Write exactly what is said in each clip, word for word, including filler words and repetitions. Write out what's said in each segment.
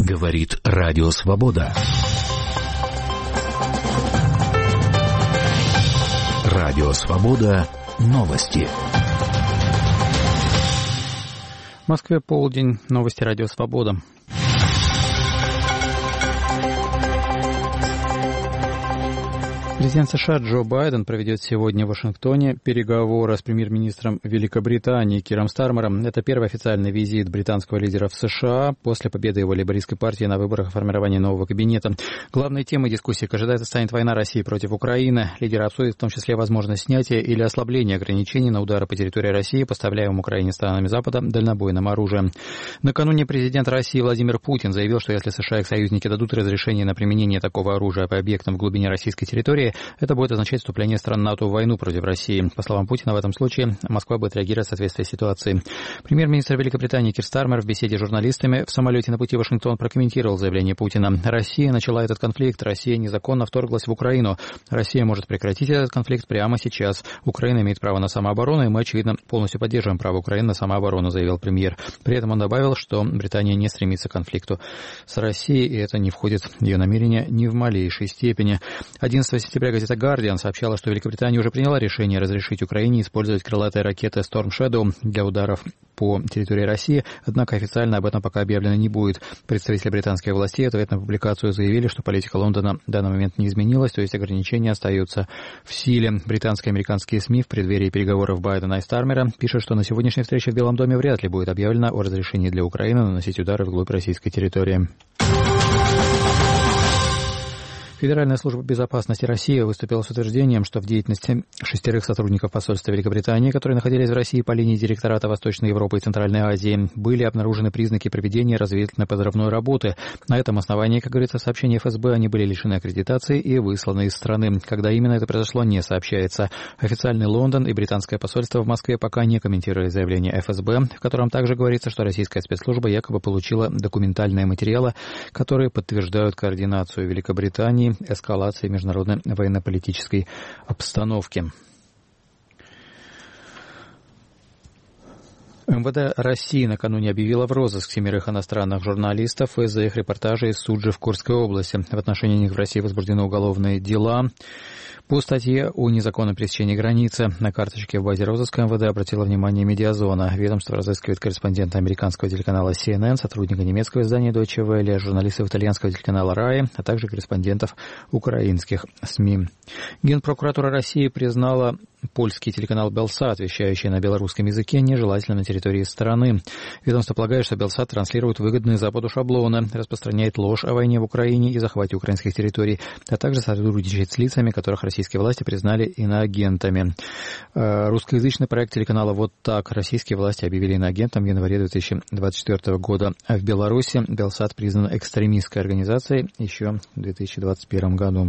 Говорит Радио Свобода. Радио Свобода. Новости. В Москве полдень. Новости Радио Свобода. Президент США Джо Байден проведет сегодня в Вашингтоне переговоры с премьер-министром Великобритании Киром Стармером. Это первый официальный визит британского лидера в США после победы его лейбористской партии на выборах и формирования нового кабинета. Главной темой дискуссии, как ожидается, станет война России против Украины. Лидеры обсудят в том числе возможность снятия или ослабления ограничений на удары по территории России, поставляемым Украине странами Запада дальнобойным оружием. Накануне президент России Владимир Путин заявил, что если США и их союзники дадут разрешение на применение такого оружия по объектам в глубине российской территории, это будет означать вступление стран НАТО в войну против России. По словам Путина, в этом случае Москва будет реагировать в соответствии с ситуацией. Премьер-министр Великобритании Кир Стармер в беседе с журналистами в самолете на пути в Вашингтон прокомментировал заявление Путина. Россия начала этот конфликт, Россия незаконно вторглась в Украину. Россия может прекратить этот конфликт прямо сейчас. Украина имеет право на самооборону, и мы, очевидно, полностью поддерживаем право Украины на самооборону, заявил премьер. При этом он добавил, что Британия не стремится к конфликту с Россией, и это не входит в ее намерения ни в малейшей степени. одиннадцатого сентября газета «Гардиан» сообщала, что Великобритания уже приняла решение разрешить Украине использовать крылатые ракеты Storm Shadow для ударов по территории России, однако официально об этом пока объявлено не будет. Представители британских властей в ответ на публикацию заявили, что политика Лондона в данный момент не изменилась, то есть ограничения остаются в силе. Британские и американские СМИ в преддверии переговоров Байдена и Стармера пишут, что на сегодняшней встрече в Белом доме вряд ли будет объявлено о разрешении для Украины наносить удары вглубь российской территории. Федеральная служба безопасности России выступила с утверждением, что в деятельности шестерых сотрудников посольства Великобритании, которые находились в России по линии директората Восточной Европы и Центральной Азии, были обнаружены признаки проведения разведывательно-подрывной работы. На этом основании, как говорится в сообщении эф эс бэ, они были лишены аккредитации и высланы из страны. Когда именно это произошло, не сообщается. Официальный Лондон и британское посольство в Москве пока не комментировали заявление эф эс бэ, в котором также говорится, что российская спецслужба якобы получила документальные материалы, которые подтверждают координацию Великобритании эскалации международной военно-политической обстановки. эм вэ дэ России накануне объявила в розыск семерых иностранных журналистов из-за их репортажей из Суджи в Курской области. В отношении них в России возбуждены уголовные дела по статье о незаконном пересечении границы. На карточке в базе розыска эм вэ дэ обратила внимание Медиазона. Ведомство разыскивает корреспондента американского телеканала си эн эн, сотрудника немецкого издания Deutsche Welle, журналистов итальянского телеканала рай, а также корреспондентов украинских СМИ. Генпрокуратура России признала польский телеканал Белсат, вещающий на белорусском языке, нежелательным на территории страны. Ведомство полагает, что Белсат транслирует выгодные Западу шаблоны, распространяет ложь о войне в Украине и захвате украинских территорий, а также сотрудничает с лицами, которых российские власти признали иноагентами. Русскоязычный проект телеканала «Вот так» российские власти объявили иноагентом в январе две тысячи двадцать четвёртого года. А в Беларуси Белсат признан экстремистской организацией еще в две тысячи двадцать первом году.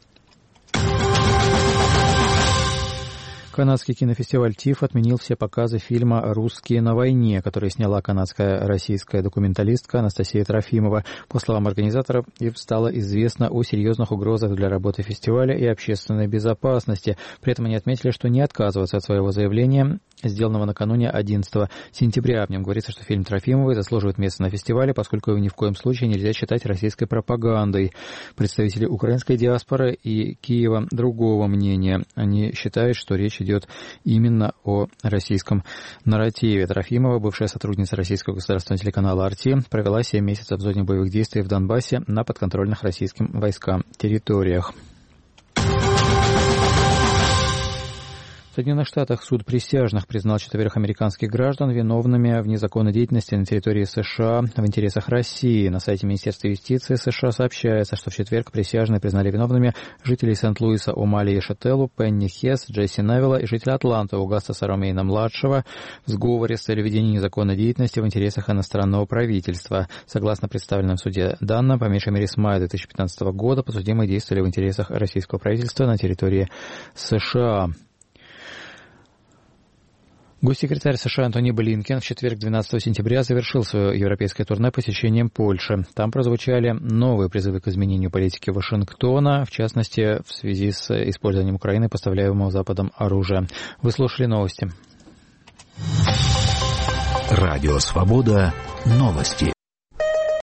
Канадский кинофестиваль ТИФ отменил все показы фильма «Русские на войне», который сняла канадская российская документалистка Анастасия Трофимова. По словам организаторов, им стало известно о серьезных угрозах для работы фестиваля и общественной безопасности. При этом они отметили, что не отказываются от своего заявления, сделанного накануне одиннадцатого сентября. В нем говорится, что фильм Трофимовой заслуживает места на фестивале, поскольку его ни в коем случае нельзя считать российской пропагандой. Представители украинской диаспоры и Киева другого мнения. Они считают, что речь идет именно о российском нарративе. Трофимова, бывшая сотрудница российского государственного телеканала «Арти», провела семь месяцев в зоне боевых действий в Донбассе на подконтрольных российским войскам территориях. В Соединенных Штатах суд присяжных признал четверых американских граждан виновными в незаконной деятельности на территории США в интересах России. На сайте Министерства юстиции США сообщается, что в четверг присяжные признали виновными жителей Сент-Луиса Омали Шателлу, Пенни Хесс, Джесси Невилла и жителя Атланты Аугастаса Ромейна-младшего в сговоре с целью ведения незаконной деятельности в интересах иностранного правительства. Согласно представленным в суде данным, по меньшей мере с мая две тысячи пятнадцатого года подсудимые действовали в интересах российского правительства на территории США. Госсекретарь США Антони Блинкен в четверг, двенадцатого сентября, завершил свое европейское турне посещением Польши. Там прозвучали новые призывы к изменению политики Вашингтона, в частности, в связи с использованием Украины поставляемого Западом оружия. Вы слушали новости. Радио Свобода. Новости.